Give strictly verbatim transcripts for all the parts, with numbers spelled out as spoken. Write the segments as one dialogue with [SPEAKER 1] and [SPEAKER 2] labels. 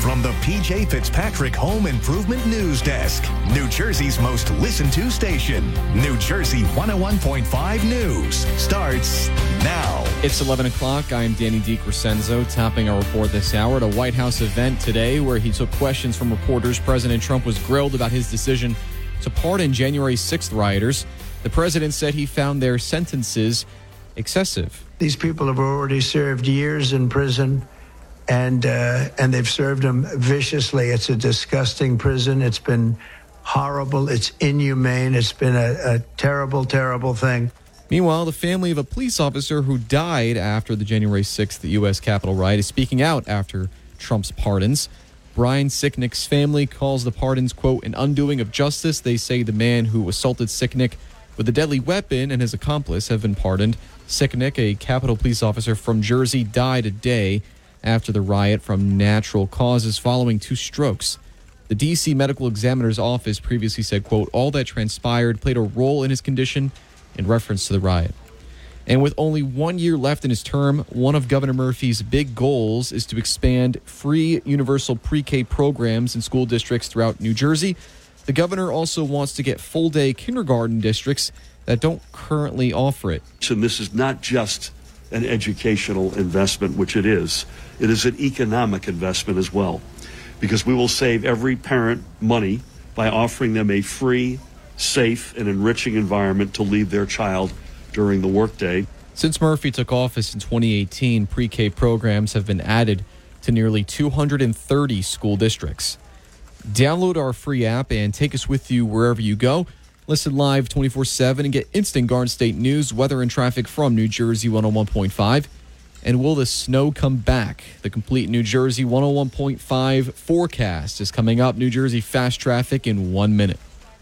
[SPEAKER 1] from the P J Fitzpatrick Home Improvement News Desk, New Jersey's most listened to station. New Jersey one oh one point five News starts now.
[SPEAKER 2] It's eleven o'clock. I'm Danny DiCrescenzo, topping our report this hour at a White House event today where he took questions from reporters. President Trump was grilled about his decision to pardon January sixth rioters. The president said he found their sentences excessive.
[SPEAKER 3] These people have already served years in prison, and uh, and they've served them viciously. It's a disgusting prison. It's been horrible. It's inhumane. It's been a, a terrible, terrible thing.
[SPEAKER 2] Meanwhile, the family of a police officer who died after the January sixth U S Capitol riot is speaking out after Trump's pardons. Brian Sicknick's family calls the pardons, quote, an undoing of justice. They say the man who assaulted Sicknick with a deadly weapon and his accomplice have been pardoned. Sicknick, a Capitol police officer from Jersey, died a day after the riot from natural causes following two strokes. The D C Medical Examiner's Office previously said, quote, all that transpired played a role in his condition in reference to the riot. And with only one year left in his term, one of Governor Murphy's big goals is to expand free universal pre-K programs in school districts throughout New Jersey. The governor also wants to get full-day kindergarten districts that don't currently offer it.
[SPEAKER 4] And this is not just an educational investment, which it is. It is an economic investment as well, because we will save every parent money by offering them a free, safe, and enriching environment to leave their child during the workday.
[SPEAKER 2] Since Murphy took office in twenty eighteen, pre-K programs have been added to nearly two hundred thirty school districts. Download our free app and take us with you wherever you go. Listen live twenty-four seven and get instant Garden State news, weather, and traffic from New Jersey one oh one point five. And will the snow come back? The complete New Jersey one oh one point five forecast is coming up. New Jersey fast traffic in one minute.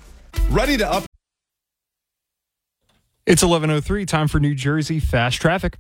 [SPEAKER 5] Ready to up. It's eleven oh three, time for New Jersey fast traffic.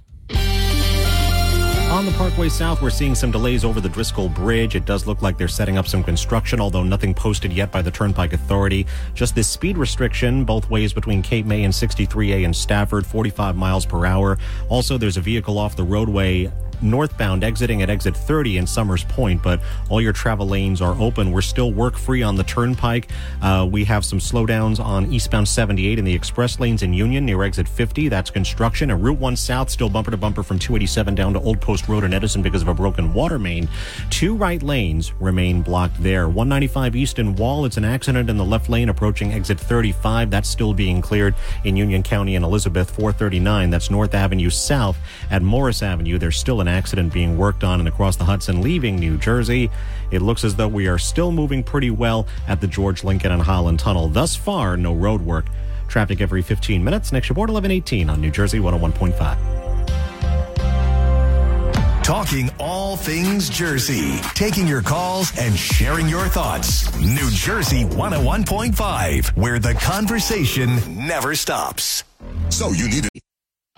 [SPEAKER 6] On the Parkway South, we're seeing some delays over the Driscoll Bridge. It does look like they're setting up some construction, although nothing posted yet by the Turnpike Authority. Just this speed restriction both ways between Cape May and sixty-three A in Stafford, forty-five miles per hour. Also, there's a vehicle off the roadway northbound exiting at exit thirty in Summers Point, but all your travel lanes are open. We're still work free on the Turnpike. Uh, we have some slowdowns on eastbound seventy-eight in the express lanes in Union near exit fifty. That's construction. And Route one South still bumper to bumper from two eighty-seven down to Old Post Road in Edison because of a broken water main. Two right lanes remain blocked there. one ninety-five East in Wall, it's an accident in the left lane approaching exit thirty-five. That's still being cleared in Union County and Elizabeth. Four thirty-nine, that's North Avenue South at Morris Avenue. There's still an accident being worked on and across the Hudson leaving New Jersey. It looks as though we are still moving pretty well at the George Lincoln and Holland Tunnel. Thus far, no road work. Traffic every fifteen minutes. Next report, eleven eighteen on New Jersey one oh one point five.
[SPEAKER 1] Talking all things Jersey. Taking your calls and sharing your thoughts. New Jersey one oh one point five, where the conversation never stops. So you need it.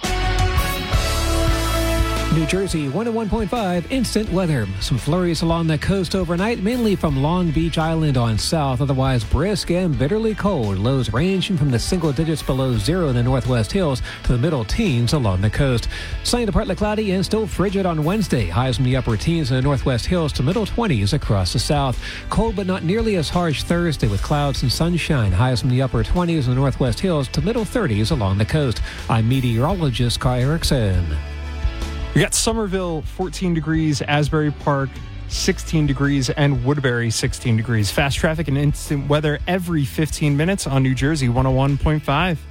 [SPEAKER 7] New Jersey one oh one point five instant weather. Some flurries along the coast overnight, mainly from Long Beach Island on south. Otherwise brisk and bitterly cold. Lows ranging from the single digits below zero in the northwest hills to the middle teens along the coast. Sunny to partly cloudy and still frigid on Wednesday. Highs from the upper teens in the northwest hills to middle twenties across the south. Cold but not nearly as harsh Thursday with clouds and sunshine. Highs from the upper twenties in the northwest hills to middle thirties along the coast. I'm meteorologist Kai Erickson.
[SPEAKER 5] We got Somerville, fourteen degrees, Asbury Park, sixteen degrees, and Woodbury, sixteen degrees. Fast traffic and instant weather every fifteen minutes on New Jersey one oh one point five.